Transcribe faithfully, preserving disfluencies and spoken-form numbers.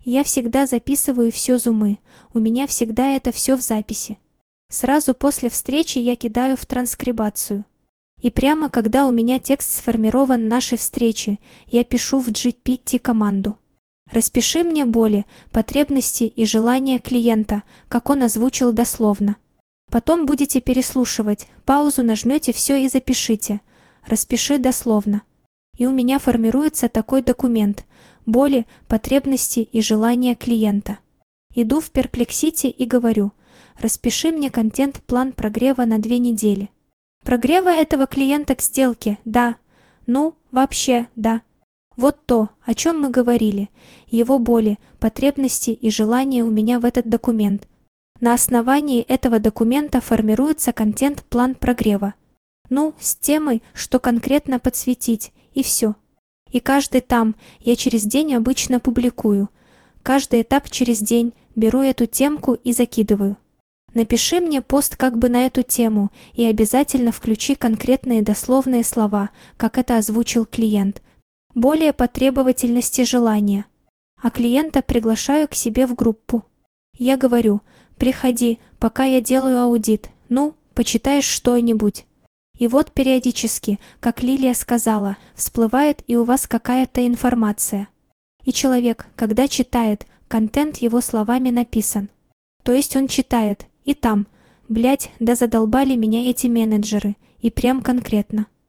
Я всегда записываю все зумы, у меня всегда это все в записи. Сразу после встречи я кидаю в транскрибацию. И прямо когда у меня текст сформирован нашей встречи, я пишу в джи пи ти команду. Распиши мне боли, потребности и желания клиента, как он озвучил дословно. Потом будете переслушивать, паузу нажмете все и запишите. Распиши дословно. И у меня формируется такой документ: боли, потребности и желания клиента. Иду в Perplexity и говорю: распиши мне контент-план прогрева на две недели. Прогрева этого клиента к сделке, да. Ну, вообще, да. Вот то, о чем мы говорили. Его боли, потребности и желания у меня в этот документ. На основании этого документа формируется контент-план прогрева. Ну, с темой, что конкретно подсветить, и все. И каждый там я через день обычно публикую. Каждый этап через день беру эту темку и закидываю. Напиши мне пост как бы на эту тему и обязательно включи конкретные дословные слова, как это озвучил клиент. Более по требовательности желания. А клиента приглашаю к себе в группу. Я говорю: приходи, пока я делаю аудит, ну, почитаешь что-нибудь. И вот периодически, как Лилия сказала, всплывает и у вас какая-то информация. И человек, когда читает, контент его словами написан. То есть он читает, и там, блять, да задолбали меня эти менеджеры, и прям конкретно.